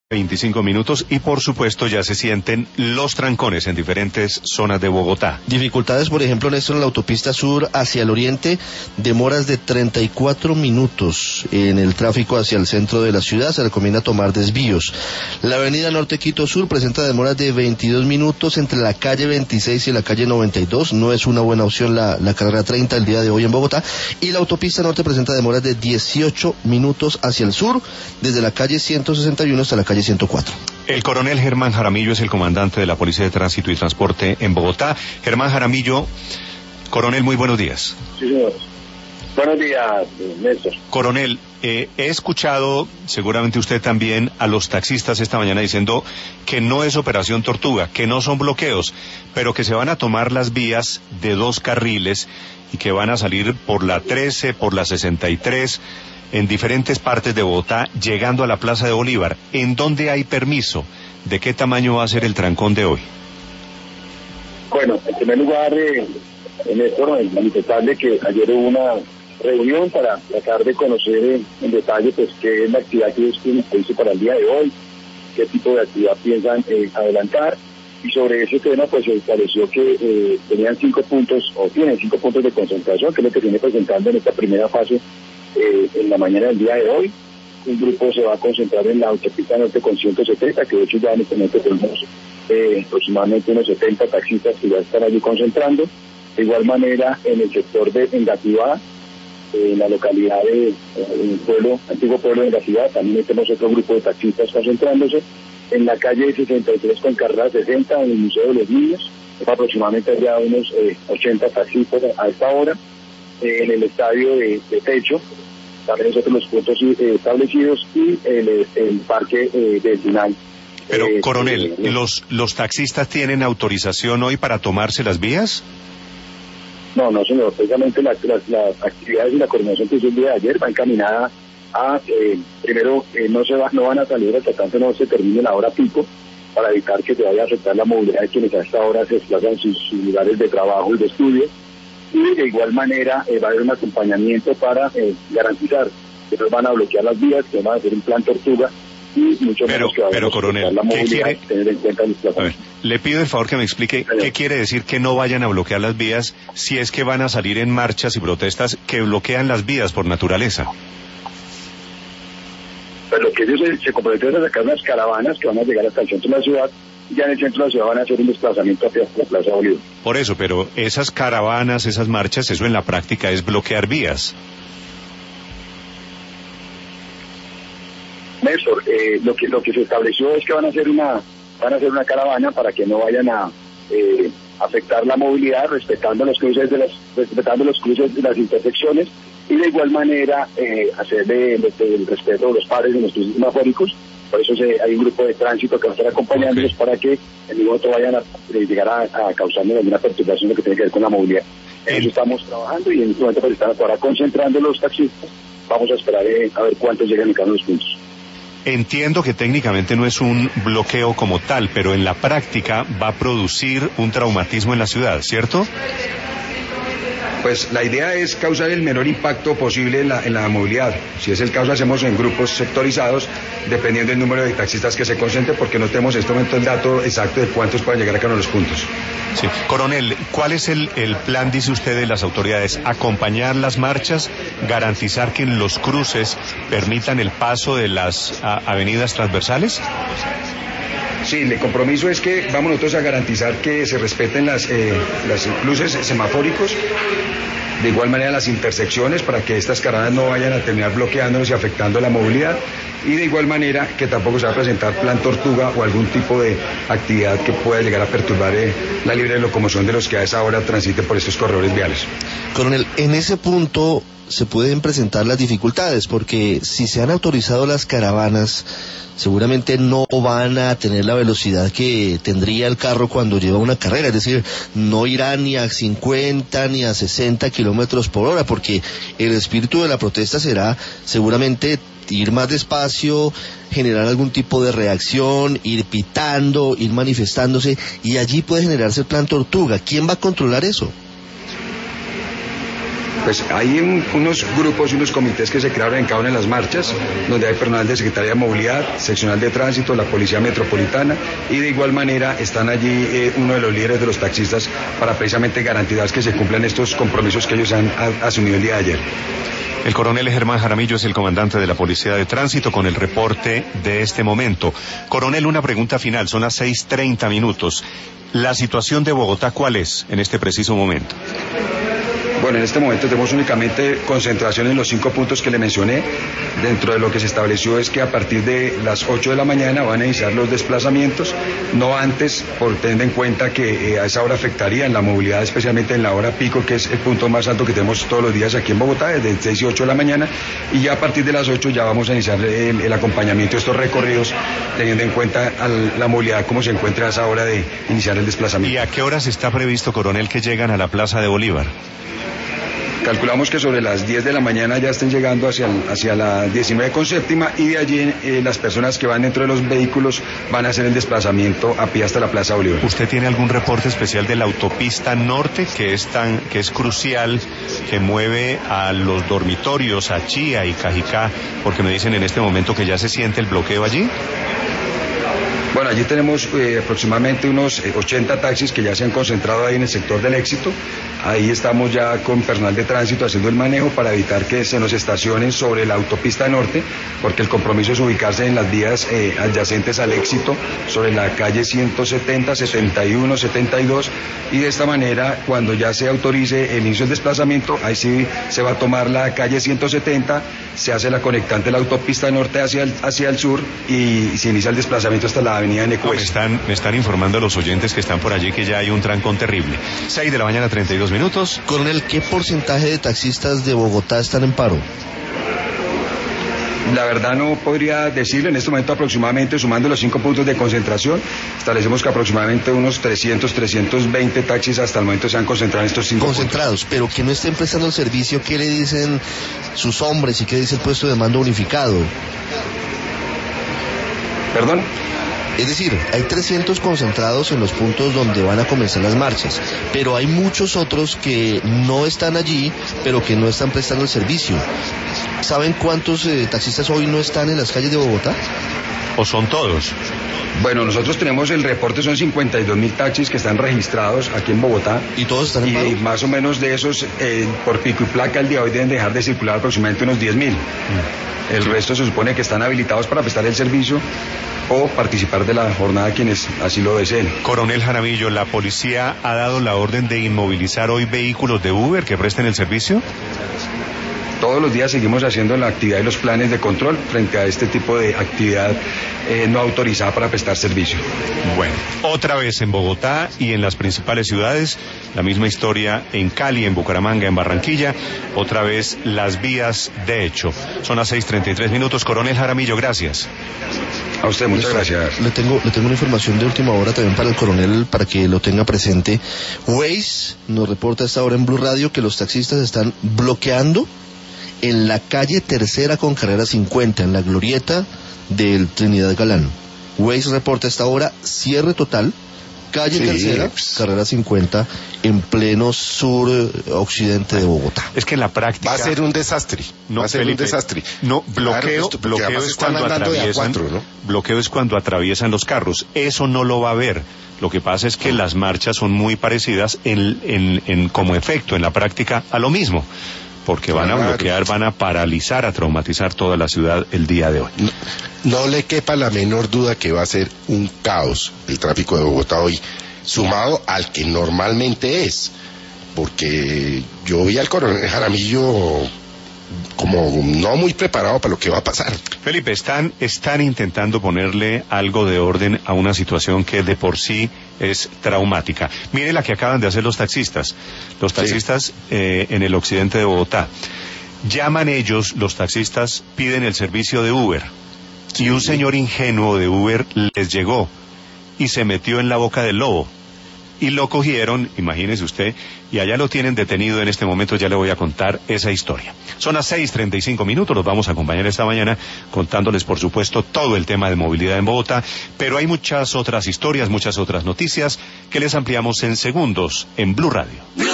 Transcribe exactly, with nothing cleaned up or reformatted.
veinticinco minutos y por supuesto ya se sienten los trancones en diferentes zonas de Bogotá. Dificultades, por ejemplo, Néstor, en la autopista sur hacia el oriente, demoras de treinta y cuatro minutos en el tráfico hacia el centro de la ciudad, se recomienda tomar desvíos. La avenida Norte Quito Sur presenta demoras de veintidós minutos entre la calle veintiséis y la calle noventa y dos, no es una buena opción la, la carrera treinta el día de hoy en Bogotá, y la autopista norte presenta demoras de dieciocho minutos hacia el sur, desde la calle ciento sesenta y uno hasta la calle ciento cuatro. El coronel Germán Jaramillo es el comandante de la Policía de Tránsito y Transporte en Bogotá. Germán Jaramillo, coronel, muy buenos días. Sí, señor. Buenos días, Néstor. Coronel, eh, he escuchado, seguramente usted también, a los taxistas esta mañana diciendo que no es operación Tortuga, que no son bloqueos, pero que se van a tomar las vías de dos carriles y que van a salir por la trece, por la sesenta y tres, en diferentes partes de Bogotá, llegando a la Plaza de Bolívar. ¿En dónde hay permiso? ¿De qué tamaño va a ser el trancón de hoy? Bueno, en primer lugar, eh, Néstor, manifestarle que ayer hubo una reunión para tratar de conocer eh, en detalle pues qué es la actividad que ellos tienen previsto para el día de hoy, qué tipo de actividad piensan eh, adelantar, y sobre ese tema pues se estableció que eh, tenían cinco puntos, o tienen cinco puntos de concentración, que es lo que viene presentando en esta primera fase. Eh, en la mañana del día de hoy, un grupo se va a concentrar en la autopista norte con ciento setenta, que de hecho ya en este momento tenemos eh, aproximadamente unos setenta taxistas que ya están allí concentrando. De igual manera, en el sector de Engativá, eh, en la localidad de eh, pueblo, antiguo pueblo de Engativá, también tenemos otro grupo de taxistas concentrándose. En la calle sesenta y tres con carrera sesenta, en el Museo de los Niños, aproximadamente ya unos eh, ochenta taxistas a esta hora. Eh, en el estadio de, de Techo, también nosotros los puntos eh, establecidos, y el, el parque eh, del Dunay. Pero, eh, coronel, eh, ¿los los taxistas tienen autorización hoy para tomarse las vías? No, no, señor. Precisamente las, las, las actividades y la coordinación que hizo el día de ayer va encaminada a, eh, primero, eh, no se va, no van a salir hasta tanto no se termine la hora pico, para evitar que se vaya a afectar la movilidad de quienes a esta hora se desplazan en sus, sus lugares de trabajo y de estudio. Y de igual manera eh, va a haber un acompañamiento para eh, garantizar que no van a bloquear las vías, que van a hacer un plan Tortuga, y mucho pero, menos que va pero, a coronel, la movilidad, ¿qué quiere? tener en cuenta los desplazamientos. Le pido el favor que me explique Señor. qué quiere decir que no vayan a bloquear las vías si es que van a salir en marchas y protestas que bloquean las vías por naturaleza. Pero lo que ellos se, se comprometen a sacar unas caravanas que van a llegar hasta el centro de la ciudad, y ya en el centro de la ciudad van a hacer un desplazamiento hacia la Plaza Bolívar. Por eso, pero esas caravanas, esas marchas, eso en la práctica es bloquear vías. Néstor, eh, lo que lo que se estableció es que van a hacer una van a hacer una caravana para que no vayan a eh, afectar la movilidad, respetando los cruces de las respetando los cruces de las intersecciones, y de igual manera eh, hacerle el, el respeto de los pares de nuestros semafóricos. Por eso se, hay un grupo de tránsito que va a estar acompañándolos, okay, para que en ningún momento vayan a eh, llegar a, a causarnos alguna perturbación, lo que tiene que ver con la movilidad. En eso estamos trabajando, y en este momento pues están ahora concentrando los taxistas. Vamos a esperar eh, a ver cuántos llegan en cada uno de los puntos. Entiendo que técnicamente no es un bloqueo como tal, pero en la práctica va a producir un traumatismo en la ciudad, ¿cierto? Pues la idea es causar el menor impacto posible en la, en la movilidad. Si es el caso, hacemos en grupos sectorizados, dependiendo del número de taxistas que se concentren, porque no tenemos en este momento el dato exacto de cuántos pueden llegar a cada uno de los puntos. Sí. Coronel, ¿cuál es el, el plan, dice usted, de las autoridades? ¿Acompañar las marchas, garantizar que en los cruces permitan el paso de las a, avenidas transversales? Sí, el compromiso es que vamos nosotros a garantizar que se respeten las, eh, las cruces semafóricos, de igual manera las intersecciones, para que estas caravanas no vayan a terminar bloqueándonos y afectando la movilidad, y de igual manera que tampoco se va a presentar plan Tortuga o algún tipo de actividad que pueda llegar a perturbar eh, la libre locomoción de los que a esa hora transiten por estos corredores viales. Coronel, en ese punto se pueden presentar las dificultades, porque si se han autorizado las caravanas, seguramente no van a tener la velocidad que tendría el carro cuando lleva una carrera, es decir, no irá ni a cincuenta ni a sesenta kilómetros por hora, porque el espíritu de la protesta será seguramente ir más despacio, generar algún tipo de reacción, ir pitando, ir manifestándose, y allí puede generarse el plan Tortuga. ¿Quién va a controlar eso? Pues hay un, unos grupos y unos comités que se crearon en cada una de las marchas, donde hay personal de Secretaría de Movilidad, seccional de tránsito, la Policía Metropolitana, y de igual manera están allí eh, uno de los líderes de los taxistas para precisamente garantizar que se cumplan estos compromisos que ellos han a, asumido el día de ayer. El coronel Germán Jaramillo es el comandante de la Policía de Tránsito con el reporte de este momento. Coronel, una pregunta final, son las seis treinta minutos. ¿La situación de Bogotá cuál es en este preciso momento? Bueno, en este momento tenemos únicamente concentración en los cinco puntos que le mencioné. Dentro de lo que se estableció es que a partir de las ocho de la mañana van a iniciar los desplazamientos, no antes, por tener en cuenta que eh, a esa hora afectaría en la movilidad, especialmente en la hora pico, que es el punto más alto que tenemos todos los días aquí en Bogotá, desde seis y ocho de la mañana, y ya a partir de las ocho ya vamos a iniciar el, el acompañamiento de estos recorridos, teniendo en cuenta al, la movilidad como se encuentra a esa hora de iniciar el desplazamiento. ¿Y a qué horas está previsto, coronel, que llegan a la Plaza de Bolívar? Calculamos que sobre las diez de la mañana ya estén llegando hacia, hacia la diecinueve con séptima, y de allí eh, las personas que van dentro de los vehículos van a hacer el desplazamiento a pie hasta la Plaza Bolívar. ¿Usted tiene algún reporte especial de la autopista norte que es tan, que es crucial, que mueve a los dormitorios, a Chía y Cajicá, porque me dicen en este momento que ya se siente el bloqueo allí? Bueno, allí tenemos eh, aproximadamente unos eh, ochenta taxis que ya se han concentrado ahí en el sector del Éxito. Ahí estamos ya con personal de tránsito haciendo el manejo para evitar que se nos estacionen sobre la autopista norte, porque el compromiso es ubicarse en las vías eh, adyacentes al Éxito, sobre la calle ciento setenta, setenta y uno, setenta y dos, y de esta manera, cuando ya se autorice el inicio del desplazamiento, ahí sí se va a tomar la calle ciento setenta, se hace la conectante de la autopista norte hacia el, hacia el sur, y se inicia el desplazamiento hasta la avenida N Q S. No, me, están, me están informando los oyentes que están por allí que ya hay un trancón terrible. seis de la mañana, treinta y dos minutos. Coronel, ¿qué porcentaje de taxistas de Bogotá están en paro? La verdad no podría decirle, en este momento aproximadamente, sumando los cinco puntos de concentración, establecemos que aproximadamente unos trescientos, trescientos veinte taxis hasta el momento se han concentrado en estos cinco Concentrados, puntos. Pero que no estén prestando el servicio, ¿qué le dicen sus hombres y qué dice el puesto de mando unificado? ¿Perdón? Es decir, hay trescientos concentrados en los puntos donde van a comenzar las marchas, pero hay muchos otros que no están allí, pero que no están prestando el servicio. ¿Saben cuántos eh, taxistas hoy no están en las calles de Bogotá? ¿O son todos? Bueno, nosotros tenemos el reporte, son cincuenta y dos mil taxis que están registrados aquí en Bogotá. ¿Y todos están en paro? Y más o menos de esos, eh, por pico y placa, el día de hoy deben dejar de circular aproximadamente unos diez mil. Mm. El sí. resto se supone que están habilitados para prestar el servicio o participar de la jornada quienes así lo deseen. Coronel Jaramillo, ¿la policía ha dado la orden de inmovilizar hoy vehículos de Uber que presten el servicio? Todos los días seguimos haciendo la actividad y los planes de control frente a este tipo de actividad eh, no autorizada para prestar servicio. Bueno, otra vez en Bogotá y en las principales ciudades, la misma historia en Cali, en Bucaramanga, en Barranquilla, otra vez las vías de hecho. Son las seis treinta y tres minutos. Coronel Jaramillo, gracias. A usted, muchas gracias. Le tengo, le tengo una información de última hora también para el coronel, para que lo tenga presente. Waze nos reporta a esta hora en Blue Radio que los taxistas están bloqueando en la calle Tercera con carrera cincuenta, en la glorieta del Trinidad Galán. Waze reporta a esta hora cierre total, calle sí, Tercera, carrera cincuenta, en pleno sur eh, occidente de Bogotá. Es que en la práctica va a ser un desastre. No, va a ser Felipe, un desastre. No, bloqueo, claro, bloqueo es cuando atraviesan, cuatro, ¿no? bloqueo es cuando atraviesan los carros. Eso no lo va a ver. Lo que pasa es que las marchas son muy parecidas en, en, en como efecto, en la práctica, a lo mismo. Porque van a bloquear, van a paralizar, a traumatizar toda la ciudad el día de hoy. No, no le quepa la menor duda que va a ser un caos el tráfico de Bogotá hoy, sumado al que normalmente es, porque yo vi al coronel Jaramillo como no muy preparado para lo que va a pasar. Felipe, están, están intentando ponerle algo de orden a una situación que de por sí es traumática. Mire la que acaban de hacer los taxistas. Los taxistas sí. eh, en el occidente de Bogotá. Llaman ellos, los taxistas, piden el servicio de Uber. Sí. Y un señor ingenuo de Uber les llegó y se metió en la boca del lobo. Y lo cogieron, imagínese usted, y allá lo tienen detenido en este momento. Ya le voy a contar esa historia. Son las seis treinta y cinco minutos, los vamos a acompañar esta mañana contándoles, por supuesto, todo el tema de movilidad en Bogotá, pero hay muchas otras historias, muchas otras noticias que les ampliamos en segundos en Blue Radio.